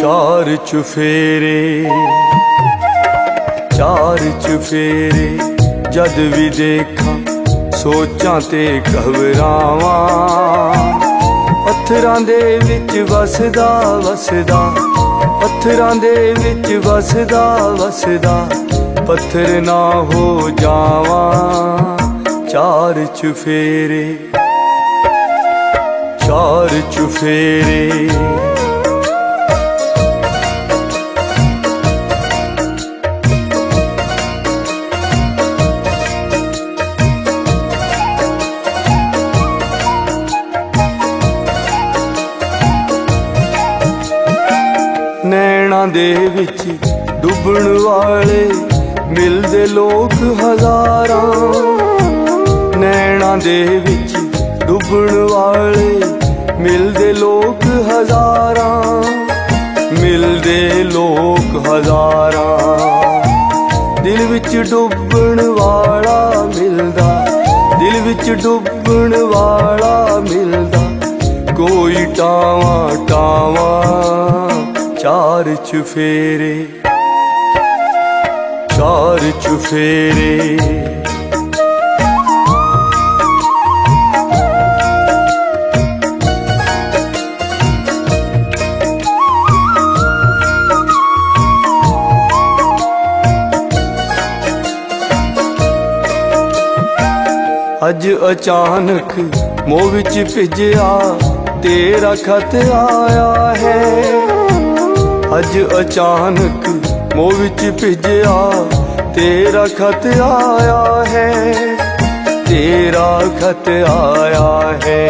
चार चुफेरे जद भी देखा सोचां ते घबरावां। पत्थरां दे विच वसदा वसदा, पत्थरां दे विच वसदा वसदा, पत्थर ना हो जावां। चार चुफेरे नैना दे विच डुबण वाले मिलदे लोग हजारां। नैना दे विच डुबण वाले मिलदे लोग हजारां, मिलदे लोग हजारां। दिल विच डुबण वाला मिलदा, दिल विच डुबण वाला मिलदा, कोई टावां टावां। चार चुफेरे अज अचानक मोह विच भिजया तेरा खत आया है। अज अचानक मोह विच भिजया तेरा खत आया है, तेरा खत आया है।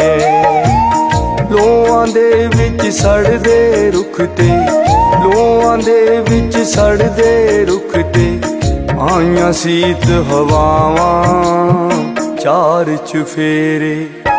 लोआं दे विच सड़दे रुख ते, लोआं दे विच सड़दे रुख ते, आईयां सीत हवावां। चार चुफेरे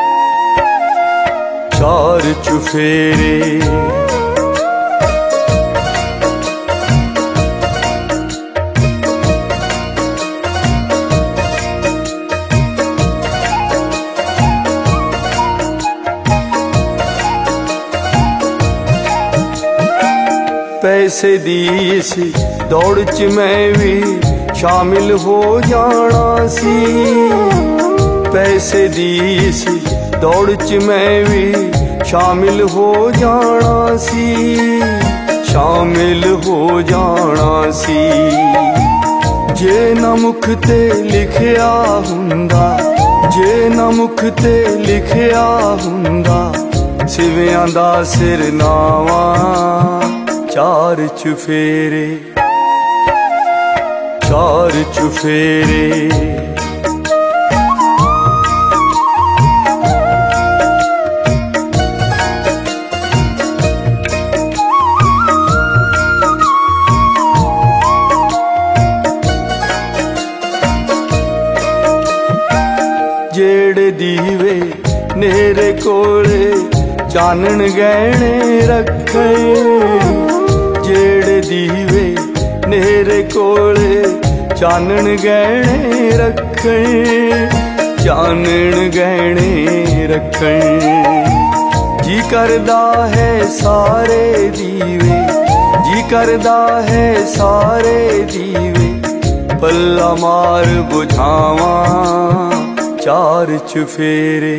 पैसे दी इस दौड़ च मैं भी शामिल हो जाना सी। पैसे दी इस दौड़ च मैं भी शामिल हो जाना सी, शामिल हो जाना सी। जे ना मुख ते लिखिया हुंदा, जे ना मुख ते लिखिया हुंदा, सिवियां दा सिरनावा। चार चुफेरे जेड़े दीवे नेरे कोले चानन गहने रखे, जेड़े दीवे नेरे कोले चानन गहने रखे, चानन गहने रखे। जी करदा है सारे दीवे, जी करदा है सारे दीवे, पल्ला मार बुझावां। चार चुफेरे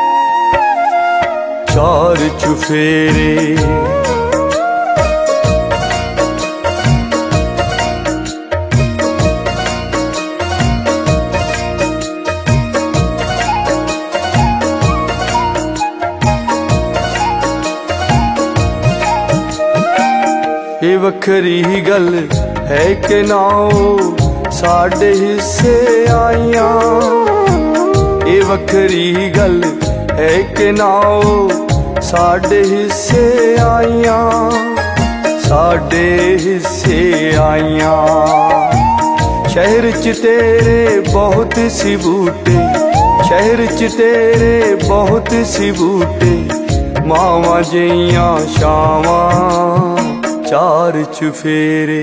ये वखरी गल है कि ना साडे हिस्से आईयां। ये वखरी गल है कि ना साडे हिस्से आईयां, साडे हिस्से आईयां। शहर च तेरे बहुत सी बूटे, शहर च तेरे बहुत सी बूटे, मावां जियां शावां। चार चुफेरे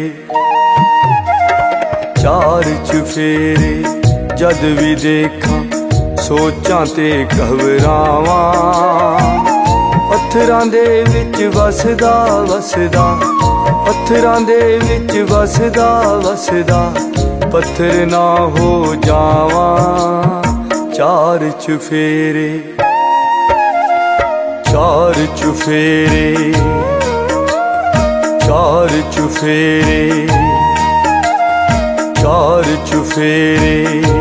जद भी देखा सोचां ते घबरावां। पत्थरां दे विच वसदा वसदा, पत्थरां दे विच वसदा वसदा, पत्थर ना हो जावां चार चुफेरे, चार चुफेरे, चार चुफेरे, चार चुफेरे।